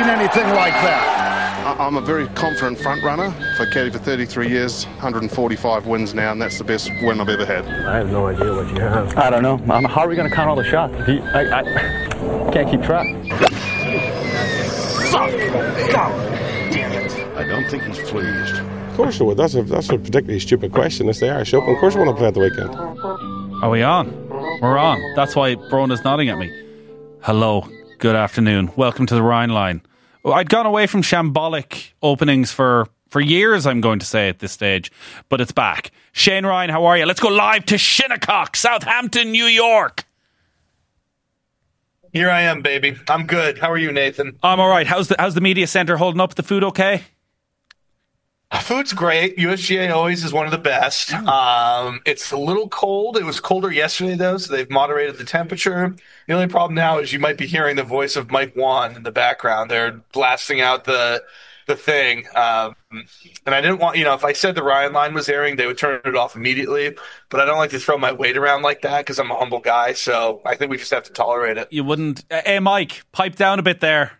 anything like that. I'm a very confident front runner. For caddy for 33 years, 145 wins now, and that's the best win I've ever had. I have no idea what you have. I don't know. How are we going to count all the shots? I can't keep track. Fuck! God damn it. I don't think he's pleased. Of course I would. That's a particularly stupid question. It's the Irish Open. Of course I want to play at the weekend. Are we on? We're on. That's why Brona's nodding at me. Hello. Good afternoon. Welcome to the Rhine Line. I'd gone away from shambolic openings for years, I'm going to say at this stage, but it's back. Shane Ryan, how are you? Let's go live to Shinnecock, Southampton, New York. Here I am, baby. I'm good. How are you, Nathan? I'm all right. How's the media centre holding up? The food okay? Food's great. USGA always is one of the best. It's a little cold. It was colder yesterday, though, so they've moderated the temperature. The only problem now is you might be hearing the voice of Mike Wan in the background. They're blasting out the thing. And I didn't want, if I said the Ryan Line was airing, they would turn it off immediately. But I don't like to throw my weight around like that because I'm a humble guy. So I think we just have to tolerate it. You wouldn't. Hey, Mike, pipe down a bit there.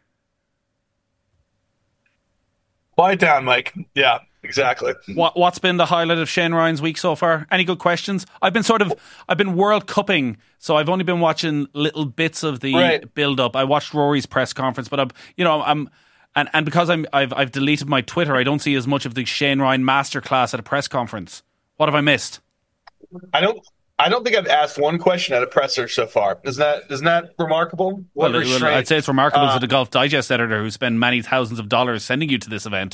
Quiet down, Mike. Yeah, exactly. What's been the highlight of Shane Ryan's week so far? Any good questions? I've been World Cupping, so I've only been watching little bits of the build up. I watched Rory's press conference, but and because I've deleted my Twitter, I don't see as much of the Shane Ryan masterclass at a press conference. What have I missed? I don't think I've asked one question at a presser so far. Isn't that remarkable? Well, I'd say it's remarkable for the Golf Digest editor who spent many thousands of dollars sending you to this event.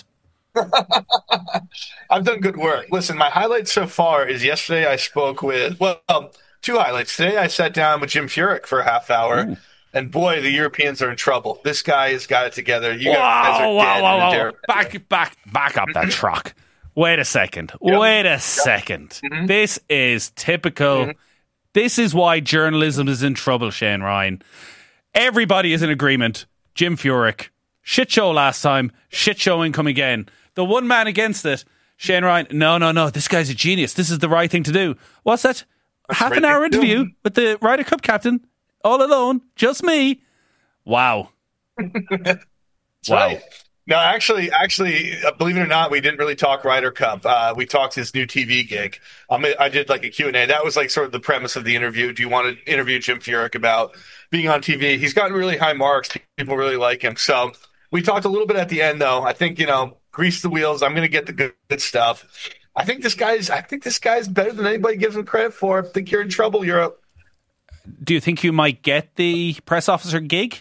I've done good work. Listen, my highlight so far is yesterday I spoke with, two highlights. Today I sat down with Jim Furyk for a half hour. Ooh. And boy, the Europeans are in trouble. This guy has got it together. You guys are dead. Back up that truck. Wait a second. Yep. Wait a second. Mm-hmm. This is typical. Mm-hmm. This is why journalism is in trouble, Shane Ryan. Everybody is in agreement. Jim Furyk. Shit show last time. Shit showing come again. The one man against it, Shane Ryan. No. This guy's a genius. This is the right thing to do. What's that? Half an hour interview with the Ryder Cup captain. All alone. Just me. Wow. That's right. No, actually, believe it or not, we didn't really talk Ryder Cup. We talked his new TV gig. I did like a Q&A. That was like sort of the premise of the interview. Do you want to interview Jim Furyk about being on TV? He's gotten really high marks. People really like him. So we talked a little bit at the end, though. I think, grease the wheels. I'm going to get the good stuff. I think this guy's better than anybody gives him credit for. I think you're in trouble, Europe. Do you think you might get the press officer gig?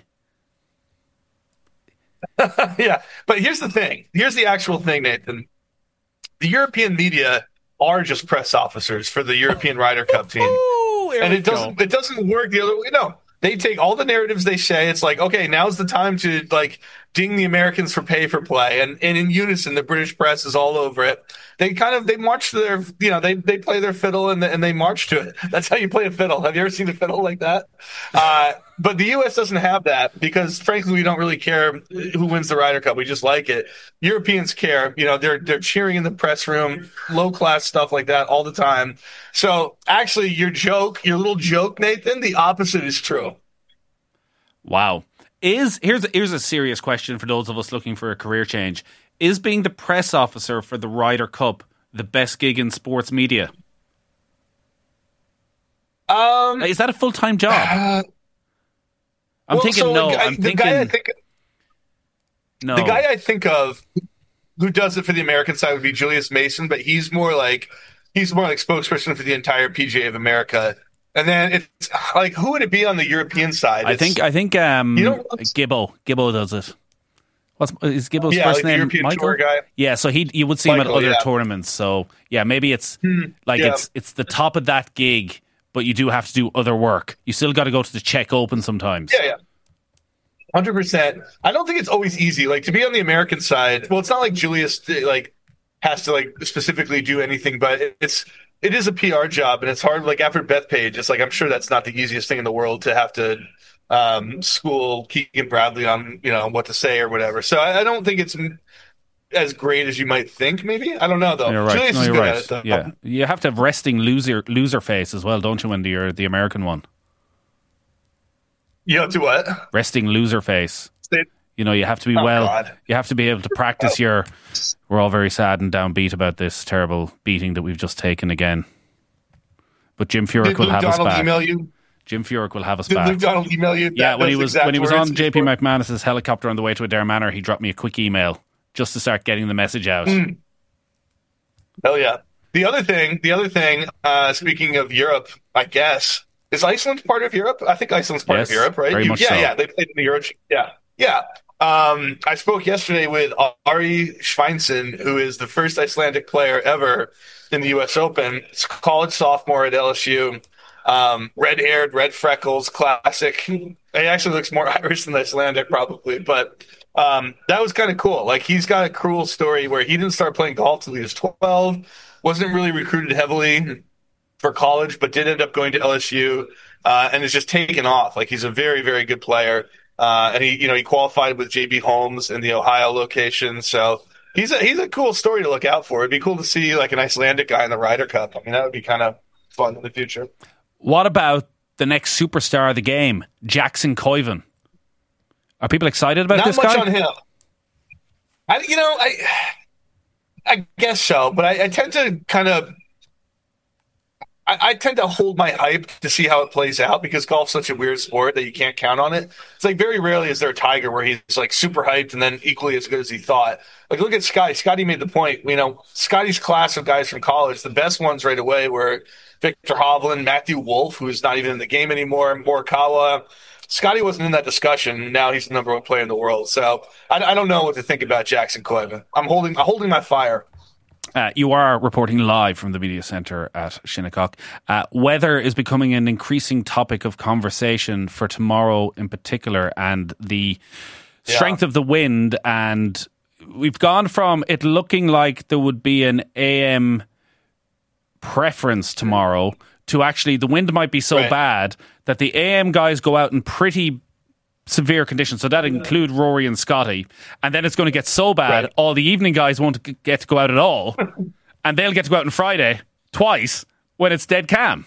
Yeah, but here's the thing. Here's the actual thing, Nathan. The European media are just press officers for the European Ryder Cup team, and it doesn't work the other way. No, they take all the narratives they say. It's like, okay, now's the time to like ding the Americans for pay for play, and in unison, the British press is all over it. They march to their, they play their fiddle and they march to it. That's how you play a fiddle. Have you ever seen a fiddle like that? But the U.S. doesn't have that because, frankly, we don't really care who wins the Ryder Cup. We just like it. Europeans care. They're cheering in the press room, low class stuff like that all the time. So actually, your little joke, Nathan, the opposite is true. Wow. Here's a serious question for those of us looking for a career change. Is being the press officer for the Ryder Cup the best gig in sports media? Is that a full-time job? The guy I think of who does it for the American side would be Julius Mason, but he's more like spokesperson for the entire PGA of America. And then it's like, who would it be on the European side? I think Gibbo does it. Is Gibbo's first name? European Michael? Tour guy. Yeah, so you would see him at other tournaments. So yeah, maybe it's it's the top of that gig, but you do have to do other work. You still got to go to the Czech Open sometimes. Yeah. 100%. I don't think it's always easy. Like to be on the American side. Well, it's not like Julius has to specifically do anything, but it is a PR job, and it's hard. Like after Bethpage, it's like I'm sure that's not the easiest thing in the world to have to school Keegan Bradley on what to say or whatever. So I don't think it's as great as you might think. Maybe I don't know though. You're right. Julius is good at it though. Yeah, you have to have resting loser face as well, don't you? When you're the American one, you have to what? Resting loser face. You know, you have to be you have to be able to practice your... We're all very sad and downbeat about this terrible beating that we've just taken again. But Jim Furyk will have us back. Email you? Jim Furyk will have us Did back. Luke Donald email you? Yeah, when he was on JP McManus's helicopter on the way to Adair Manor, he dropped me a quick email just to start getting the message out. Hell yeah. The other thing, speaking of Europe, I guess, is Iceland part of Europe? I think Iceland's part of Europe, right? Very much so. Yeah, they played in the Euro. Yeah. I spoke yesterday with Ari Sveinsson, who is the first Icelandic player ever in the U.S. Open. It's college sophomore at LSU. Red-haired, red freckles, classic. He actually looks more Irish than Icelandic, probably, but that was kind of cool. Like, he's got a cruel story where he didn't start playing golf till he was 12, wasn't really recruited heavily for college, but did end up going to LSU, and is just taken off. Like, he's a very, very good player. And he qualified with JB Holmes in the Ohio location. So he's a cool story to look out for. It'd be cool to see like an Icelandic guy in the Ryder Cup. I mean, that would be kind of fun in the future. What about the next superstar of the game, Jackson Koivu? Are people excited about this guy? Not much on him. I guess so, but I tend to kind of I tend to hold my hype to see how it plays out because golf's such a weird sport that you can't count on it. It's like very rarely is there a Tiger where he's like super hyped and then equally as good as he thought. Like look at Scotty. Scotty made the point, Scotty's class of guys from college, the best ones right away were Victor Hovland, Matthew Wolff, who's not even in the game anymore, Morikawa. Scotty wasn't in that discussion. Now he's the number one player in the world. So I don't know what to think about Jackson Koivu. I'm holding my fire. You are reporting live from the media centre at Shinnecock. Weather is becoming an increasing topic of conversation for tomorrow in particular, and the strength of the wind. And we've gone from it looking like there would be an AM preference tomorrow to actually the wind might be so bad that the AM guys go out in pretty severe conditions, so that include Rory and Scotty, and then it's going to get so bad all the evening guys won't get to go out at all, and they'll get to go out on Friday twice when it's dead calm.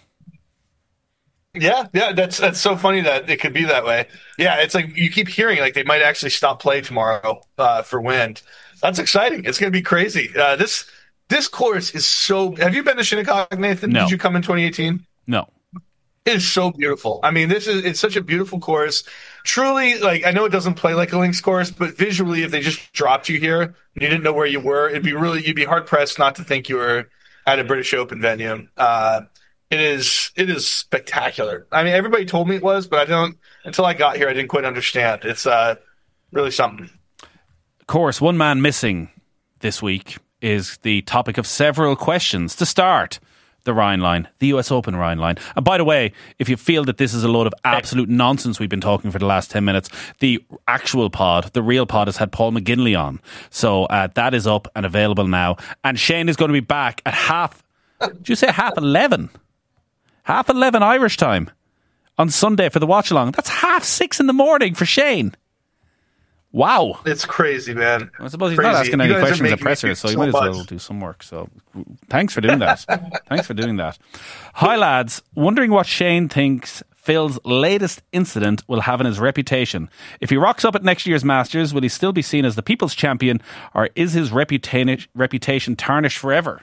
Yeah, that's so funny that it could be that way. Yeah, it's like you keep hearing like they might actually stop play tomorrow for wind. That's exciting. It's going to be crazy. This course is so. Have you been to Shinnecock, Nathan? No. Did you come in 2018? No. It is so beautiful. I mean, it's such a beautiful course. Truly, like, I know it doesn't play like a links course, but visually, if they just dropped you here and you didn't know where you were, you'd be hard pressed not to think you were at a British Open venue. It is spectacular. I mean, everybody told me it was, but until I got here, I didn't quite understand. It's really something. Of course, one man missing this week is the topic of several questions. To start, the Rhine Line, the US Open Rhine Line. And by the way, if you feel that this is a load of absolute nonsense we've been talking for the last 10 minutes, the actual pod, the real pod, has had Paul McGinley on. So that is up and available now. And Shane is going to be back at half 11? 11:30 Irish time on Sunday for the watch along. That's 6:30 in the morning for Shane. Wow. It's crazy, man. I suppose he's not asking any questions at presser, so he might as well do some work. So thanks for doing that. Hi, lads. Wondering what Shane thinks Phil's latest incident will have in his reputation. If he rocks up at next year's Masters, will he still be seen as the people's champion, or is his reputation tarnished forever?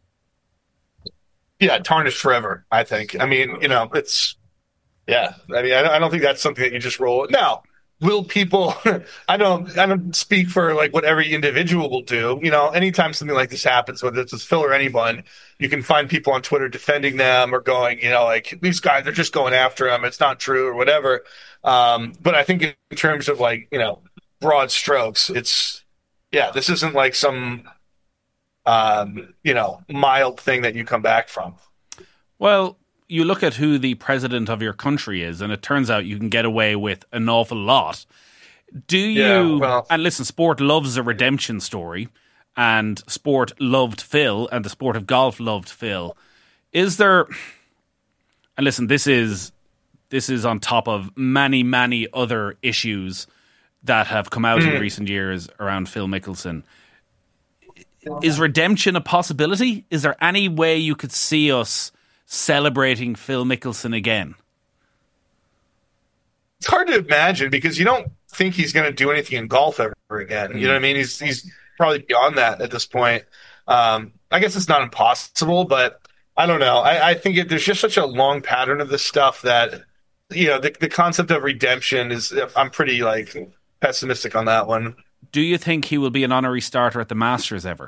Yeah, tarnished forever, I think. I mean, it's... Yeah. I mean, I don't think that's something that you just roll. Now, will people? I don't speak for like what every individual will do. Anytime something like this happens, whether it's with Phil or anyone, you can find people on Twitter defending them or going, like these guys are just going after him. It's not true or whatever. But I think in terms of like broad strokes, this isn't like some mild thing that you come back from. Well, you look at who the president of your country is, and it turns out you can get away with an awful lot. Do you... Yeah, well, and listen, sport loves a redemption story, and sport loved Phil, and the sport of golf loved Phil. Is there... And listen, this is on top of many, many other issues that have come out in recent years around Phil Mickelson. Is redemption a possibility? Is there any way you could see us celebrating Phil Mickelson again? It's hard to imagine because you don't think he's going to do anything in golf ever again. You know what I mean? He's probably beyond that at this point. I guess it's not impossible, but I don't know. I think there's just such a long pattern of this stuff that, the concept of redemption is, I'm pretty pessimistic on that one. Do you think he will be an honorary starter at the Masters ever?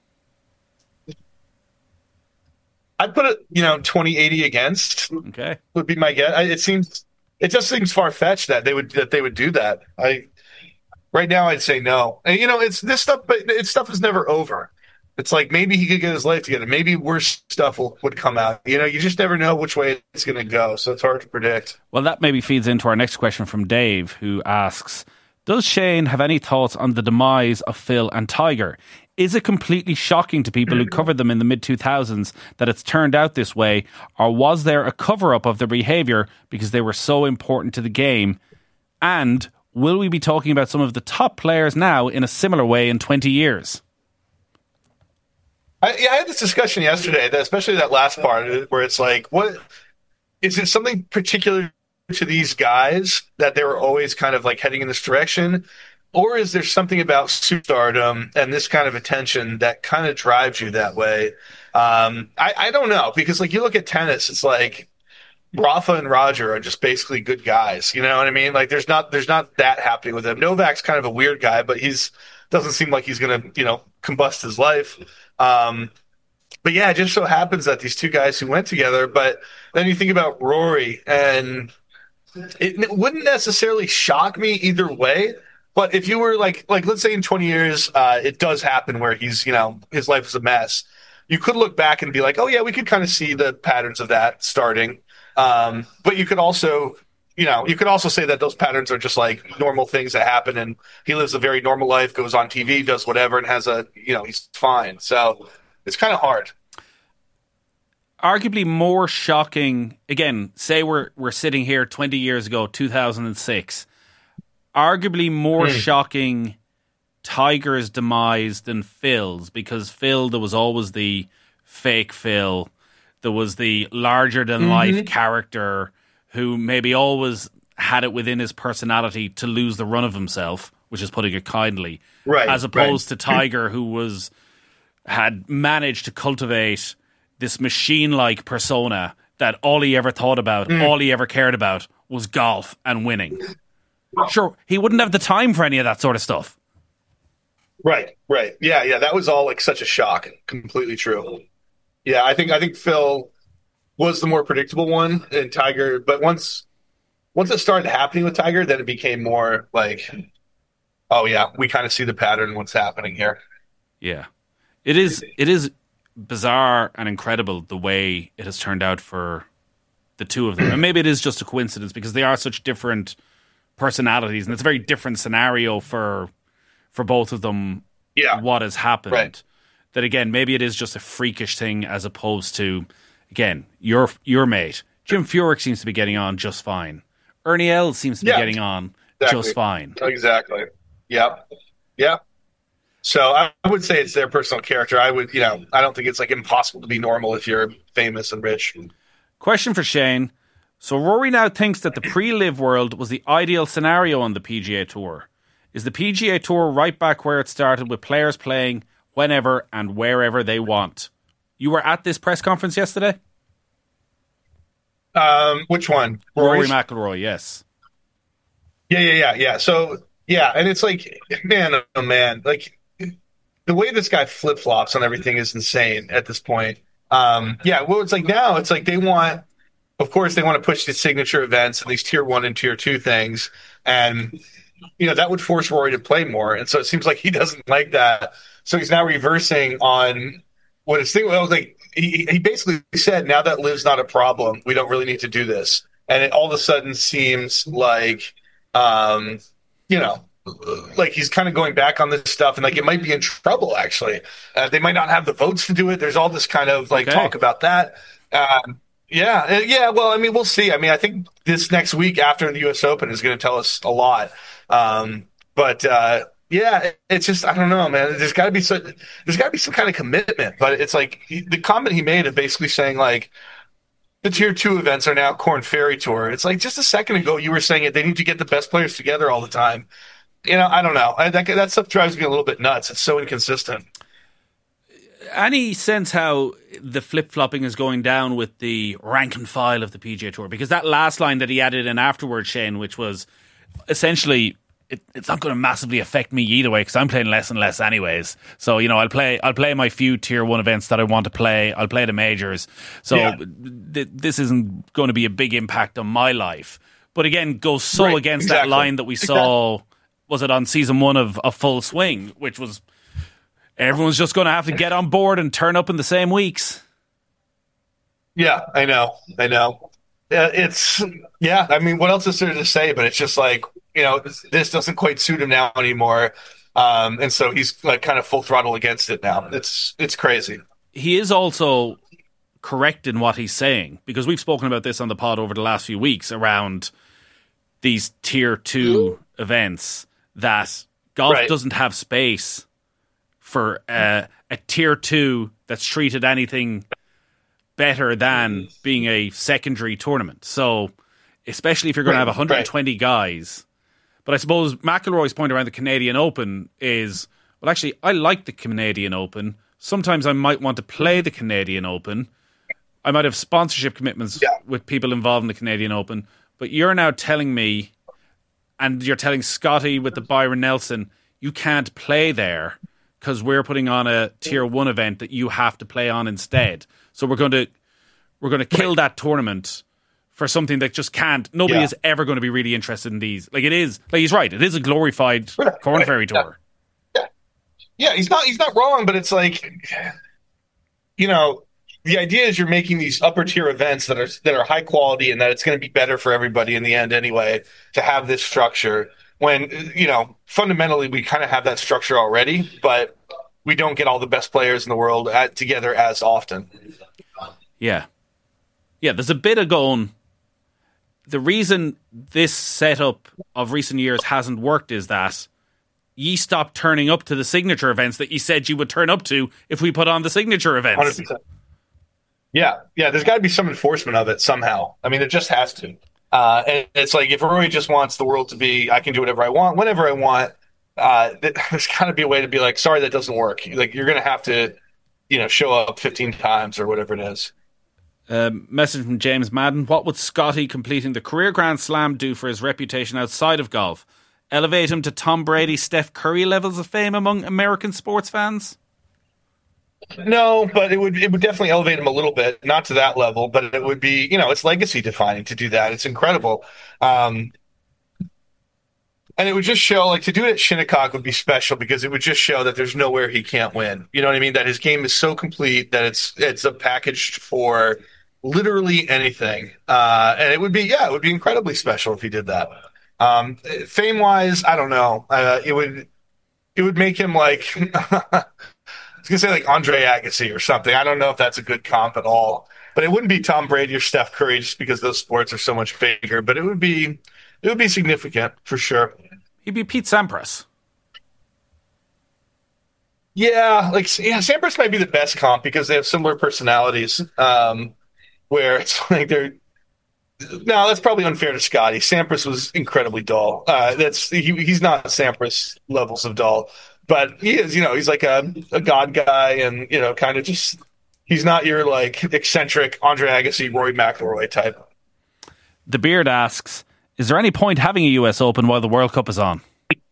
I'd put it, 20-80 against. Okay, would be my guess. It just seems far fetched that they would do that. Right now I'd say no. And it's this stuff, but stuff is never over. It's like maybe he could get his life together. Maybe worse stuff would come out. You just never know which way it's going to go. So it's hard to predict. Well, that maybe feeds into our next question from Dave, who asks, does Shane have any thoughts on the demise of Phil and Tiger? Is it completely shocking to people who covered them in the mid-2000s that it's turned out this way? Or was there a cover-up of their behaviour because they were so important to the game? And will we be talking about some of the top players now in a similar way in 20 years? I had this discussion yesterday, especially that last part where it's like, what is it something particular to these guys that they were always kind of heading in this direction? Or is there something about superstardom and this kind of attention that kind of drives you that way? I don't know, because you look at tennis, it's like Rafa and Roger are just basically good guys. You know what I mean? There's not that happening with him. Novak's kind of a weird guy, but doesn't seem like he's going to, combust his life. But yeah, it just so happens that these two guys who went together, but then you think about Rory, and it wouldn't necessarily shock me either way. But if you were let's say in 20 years, it does happen where he's, his life is a mess. You could look back and be like, oh yeah, we could kind of see the patterns of that starting. But you could also, say that those patterns are just normal things that happen, and he lives a very normal life, goes on TV, does whatever, and has he's fine. So it's kind of hard. Arguably more shocking, again, say we're sitting here 20 years ago, 2006. Arguably more shocking Tiger's demise than Phil's, because Phil, there was always the fake Phil. There was the larger-than-life character who maybe always had it within his personality to lose the run of himself, which is putting it kindly, right? As opposed to Tiger, who had managed to cultivate this machine-like persona that all he ever thought about, all he ever cared about was golf and winning. Sure, he wouldn't have the time for any of that sort of stuff. Right. Yeah, that was all such a shock. Completely true. Yeah, I think Phil was the more predictable one, and Tiger, but once it started happening with Tiger, then it became more oh yeah, we kind of see the pattern, what's happening here. Yeah. It is bizarre and incredible the way it has turned out for the two of them. And maybe it is just a coincidence because they are such different personalities, and it's a very different scenario for both of them. Yeah. What has happened. Right. That again, maybe it is just a freakish thing as opposed to, again, your mate. Jim Furyk seems to be getting on just fine. Ernie Els seems to be getting on just fine. Exactly. Yep. So I would say it's their personal character. I don't think it's impossible to be normal if you're famous and rich. Question for Shane. So Rory now thinks that the pre-live world was the ideal scenario on the PGA Tour. Is the PGA Tour right back where it started, with players playing whenever and wherever they want? You were at this press conference yesterday? Which one? Rory McIlroy, yes. Yeah. So, yeah, and it's man, oh man, the way this guy flip-flops on everything is insane at this point. Well, it's now it's they want, of course, they want to push the signature events and these tier 1 and tier 2 things, and that would force Rory to play more, and so it seems like he doesn't like that. So he's now reversing on what his thing was. He basically said, now that LIV's not a problem, we don't really need to do this, and it all of a sudden seems like he's kind of going back on this stuff, and it might be in trouble. Actually, they might not have the votes to do it. There's all this kind of talk about that. Yeah. Well, I mean, we'll see. I mean, I think this next week after the U.S. Open is going to tell us a lot. Yeah, it's just, I don't know, man. There's got to be some kind of commitment. But it's the comment he made of basically saying the tier 2 events are now Corn Ferry Tour. It's like just a second ago you were saying they need to get the best players together all the time. I don't know. That stuff drives me a little bit nuts. It's so inconsistent. Any sense how the flip-flopping is going down with the rank and file of the PGA Tour? Because that last line that he added in afterwards, Shane, which was essentially, it's not going to massively affect me either way because I'm playing less and less anyways. So, I'll play my few tier 1 events that I want to play. I'll play the majors. So this isn't going to be a big impact on my life. But again, goes so against that line that we saw, was it on season 1 of A Full Swing, which was everyone's just going to have to get on board and turn up in the same weeks. Yeah, I know. I mean, what else is there to say? But it's just like, this doesn't quite suit him now anymore. And so he's like kind of full throttle against it now. It's crazy. He is also correct in what he's saying, because we've spoken about this on the pod over the last few weeks around these tier 2 events, that golf doesn't have space for a tier 2 that's treated anything better than being a secondary tournament. So, especially if you're going to have 120 guys. But I suppose McIlroy's point around the Canadian Open is, well, actually, I like the Canadian Open. Sometimes I might want to play the Canadian Open. I might have sponsorship commitments with people involved in the Canadian Open. But you're now telling me, and you're telling Scotty with the Byron Nelson, you can't play there because we're putting on a tier 1 event that you have to play on instead. So we're going to kill that tournament for something that just can't. Nobody is ever going to be really interested in these. Like, it is, like, he's right. It is a glorified Corn Ferry Tour. Yeah, he's not wrong, but it's like, the idea is you're making these upper tier events that are high quality and that it's going to be better for everybody in the end anyway to have this structure. When, fundamentally we kind of have that structure already, but we don't get all the best players in the world together as often. Yeah. Yeah, there's a bit of going. The reason this setup of recent years hasn't worked is that ye stopped turning up to the signature events that you said you would turn up to if we put on the signature events. 100%. Yeah, there's got to be some enforcement of it somehow. I mean, it just has to. And it's like, if Rory just wants the world to be, I can do whatever I want, whenever I want, there's got to be a way to be like, sorry, that doesn't work. Like, you're going to have to, show up 15 times or whatever it is. Message from James Madden. What would Scotty completing the career Grand Slam do for his reputation outside of golf? Elevate him to Tom Brady, Steph Curry levels of fame among American sports fans? No, but it would definitely elevate him a little bit, not to that level, but it would be, it's legacy defining to do that. It's incredible. And it would just show, like, to do it at Shinnecock would be special because it would just show that there's nowhere he can't win. You know what I mean? That his game is so complete that it's a package for literally anything. And it would be incredibly special if he did that. Fame wise, I don't know. It would make him like, I was going to say like Andre Agassi or something. I don't know if that's a good comp at all, but it wouldn't be Tom Brady or Steph Curry just because those sports are so much bigger, but it would be significant for sure. He'd be Pete Sampras. Yeah, Sampras might be the best comp because they have similar personalities. Where it's like that's probably unfair to Scotty. Sampras was incredibly dull. He's not Sampras levels of dull, but he is. He's like a god guy, and kind of just he's not your like eccentric Andre Agassi, Rory McIlroy type. The Beard asks, is there any point having a US Open while the World Cup is on?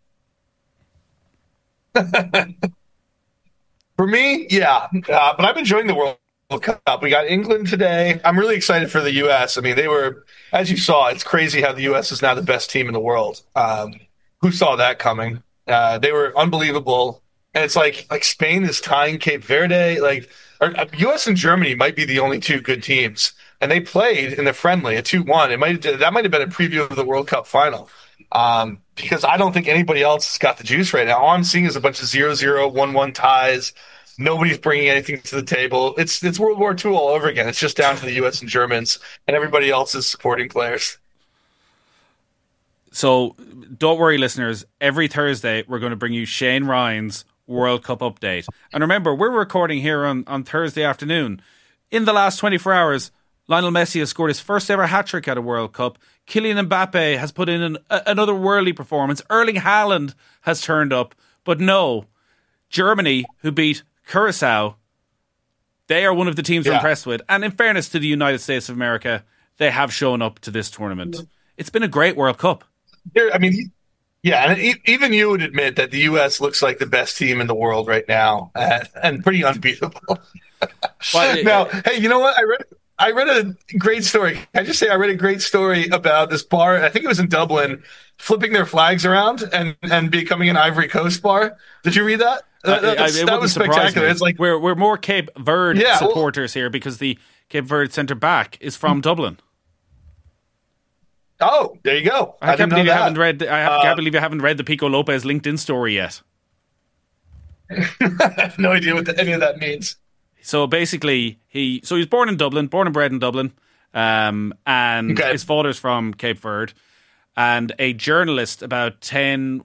For me, yeah. But I'm enjoying the World Cup. We got England today. I'm really excited for the US. I mean, they were, as you saw, it's crazy how the US is now the best team in the world. Who saw that coming? They were unbelievable. And it's like Spain is tying Cape Verde. US and Germany might be the only two good teams. And they played in the friendly, a 2-1. That might have been a preview of the World Cup final. Because I don't think anybody else has got the juice right now. All I'm seeing is a bunch of 0-0, 1-1 ties. Nobody's bringing anything to the table. It's World War II all over again. It's just down to the U.S. and Germans, and everybody else is supporting players. So don't worry, listeners. Every Thursday, we're going to bring you Shane Ryan's World Cup update. And remember, we're recording here on Thursday afternoon. In the last 24 hours, Lionel Messi has scored his first ever hat-trick at a World Cup. Kylian Mbappe has put in another worldly performance. Erling Haaland has turned up. But no, Germany, who beat Curacao, they are one of the teams we're impressed with. And in fairness to the United States of America, they have shown up to this tournament. It's been a great World Cup. And even you would admit that the U.S. looks like the best team in the world right now, and pretty unbeatable. Now, hey, you know what? I read a great story. I just say I read a great story about this bar. I think it was in Dublin, flipping their flags around and becoming an Ivory Coast bar. Did you read that? That was spectacular. It's like we're more Cape Verde supporters here because the Cape Verde centre back is from Dublin. Oh, there you go. I can't believe you haven't read. I can't believe you haven't read the Pico Lopez LinkedIn story yet. I have no idea what any of that means. So basically, he was born in Dublin, born and bred in Dublin, and his father's from Cape Verde. And a journalist about 10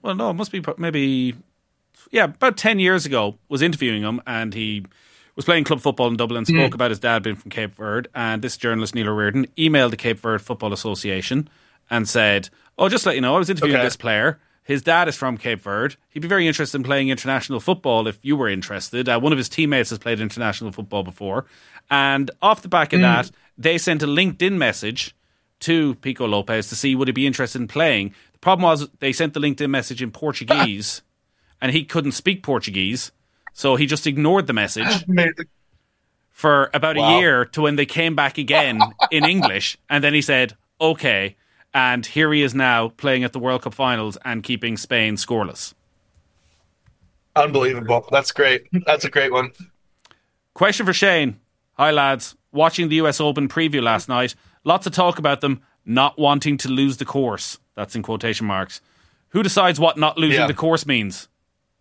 years ago was interviewing him, and he was playing club football in Dublin, spoke about his dad being from Cape Verde, and this journalist, Neil O'Riordan, emailed the Cape Verde Football Association and said, just to let you know, I was interviewing this player. His dad is from Cape Verde. He'd be very interested in playing international football if you were interested. One of his teammates has played international football before. And off the back of that, they sent a LinkedIn message to Pico Lopez to see would he be interested in playing. The problem was they sent the LinkedIn message in Portuguese and he couldn't speak Portuguese. So he just ignored the message for about a year to when they came back again in English. And then he said, okay. And here he is now playing at the World Cup finals and keeping Spain scoreless. Unbelievable. That's great. That's a great one. Question for Shane. Hi, lads. Watching the US Open preview last night. Lots of talk about them not wanting to lose the course. That's in quotation marks. Who decides what not losing the course means?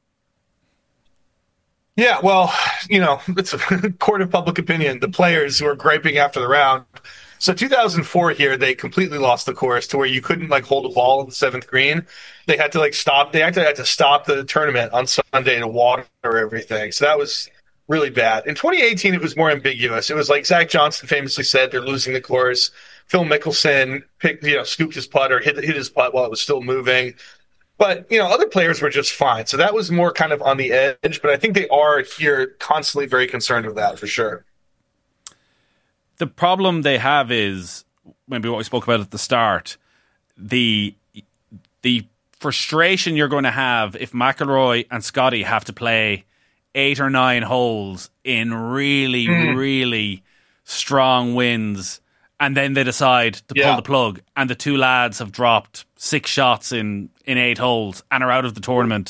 Yeah, well, it's a court of public opinion. The players who are griping after the round. So 2004 here, they completely lost the course to where you couldn't hold a ball in the seventh green. They had to stop. They actually had to stop the tournament on Sunday to water everything. So that was really bad. In 2018, it was more ambiguous. It was like Zach Johnson famously said, they're losing the course. Phil Mickelson scooped his putt or hit his putt while it was still moving. But, other players were just fine. So that was more kind of on the edge. But I think they are here constantly very concerned with that for sure. The problem they have is maybe what we spoke about at the start. The frustration you're going to have if McIlroy and Scotty have to play 8 or 9 holes in really, really strong winds, and then they decide to pull the plug, and the two lads have dropped 6 shots in 8 holes and are out of the tournament.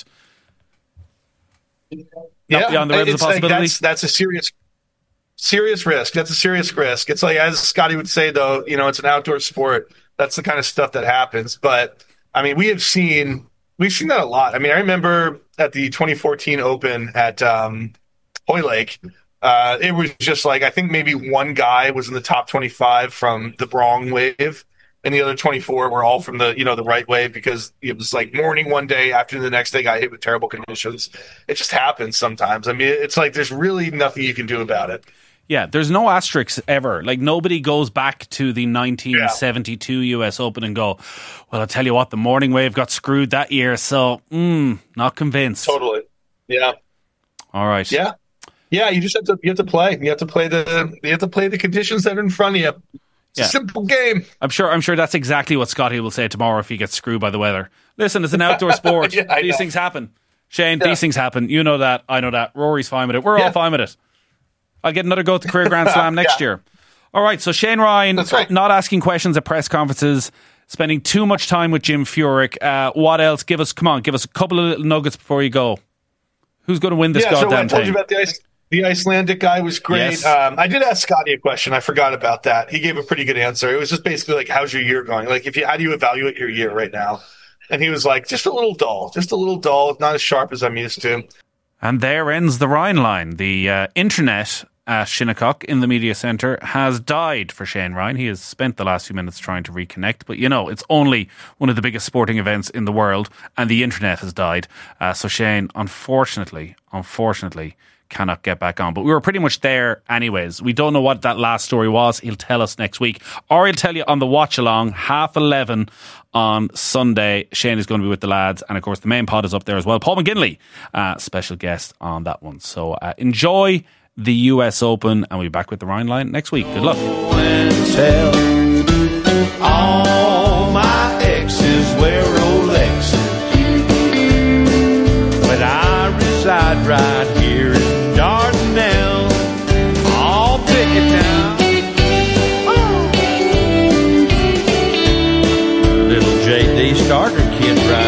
Not beyond the realms of possibility. That's a serious risk. That's a serious risk. It's like, as Scotty would say, though, it's an outdoor sport. That's the kind of stuff that happens. But I mean, we've seen that a lot. I mean, I remember at the 2014 Open at Hoylake, it was just like, I think maybe one guy was in the top 25 from the wrong wave, and the other 24 were all from the the right wave, because it was like morning one day, after the next day got hit with terrible conditions. It just happens sometimes. I mean, it's like there's really nothing you can do about it. Yeah, there's no asterisks ever. Like, nobody goes back to the 1972 US Open and go, well, I'll tell you what, the morning wave got screwed that year, so not convinced. Totally. Yeah. All right. Yeah. Yeah, you just have to play. You have to play the conditions that are in front of you. It's a simple game. I'm sure that's exactly what Scotty will say tomorrow if he gets screwed by the weather. Listen, it's an outdoor sport. These things happen. Shane, these things happen. You know that. I know that. Rory's fine with it. We're all fine with it. I'll get another go at the Career Grand Slam next year. All right, so Shane Ryan, not asking questions at press conferences, spending too much time with Jim Furyk. What else? Give us a couple of little nuggets before you go. Who's going to win this goddamn thing? I told you about the Icelandic guy was great. Yes. I did ask Scotty a question. I forgot about that. He gave a pretty good answer. It was just basically like, how's your year going? Like, how do you evaluate your year right now? And he was like, just a little dull, not as sharp as I'm used to. And there ends the Ryan line. The internet at Shinnecock in the media centre has died for Shane Ryan. He has spent the last few minutes trying to reconnect, but it's only one of the biggest sporting events in the world, and the internet has died. So Shane, unfortunately, cannot get back on. But we were pretty much there anyways. We don't know what that last story was. He'll tell us next week. Or he'll tell you on the watch along, 11:30 on Sunday. Shane is going to be with the lads. And of course, the main pod is up there as well. Paul McGinley, special guest on that one. So enjoy the US Open, and we'll be back with the Ryan Line next week. Good luck. All my exes wear Rolexes, but I reside right here in Dardanelle. I'll pick it down. Little JD starter kid right